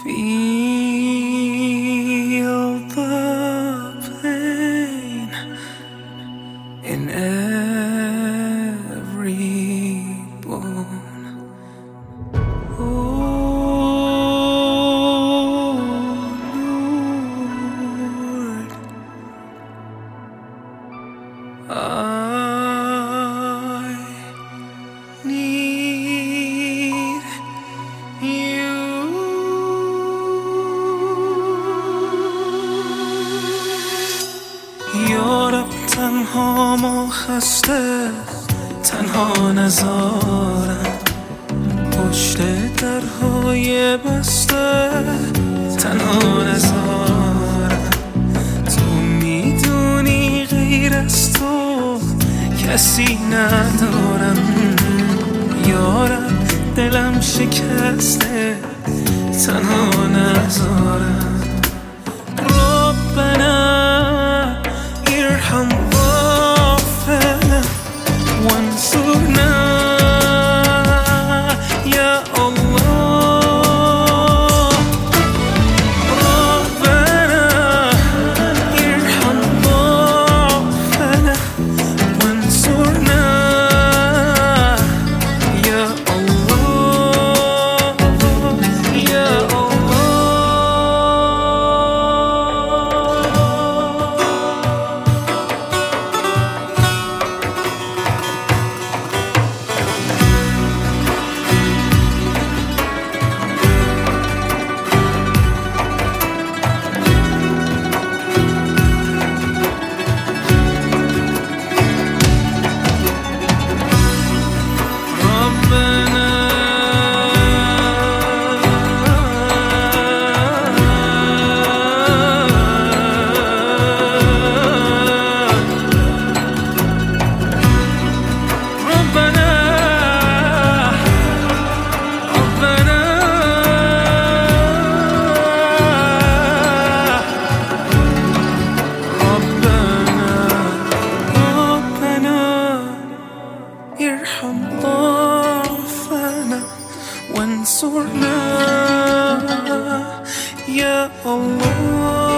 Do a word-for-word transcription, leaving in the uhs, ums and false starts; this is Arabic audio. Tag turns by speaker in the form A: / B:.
A: Feel the pain in every bone. Oh Lord, I need you. یارب تنها ما خسته تنها نذارم، پشت درهای بسته تنها نذارم. تو میدونی غیر از تو کسی ندارم. یارب دلم شکسته تنها نذارم. ربنا ارحم ضعفنا وانصرنا يا الله. ربنا ارحم ضعفنا وانصرنا يا الله يا ارحم ضعفنا وانصرنا يا الله.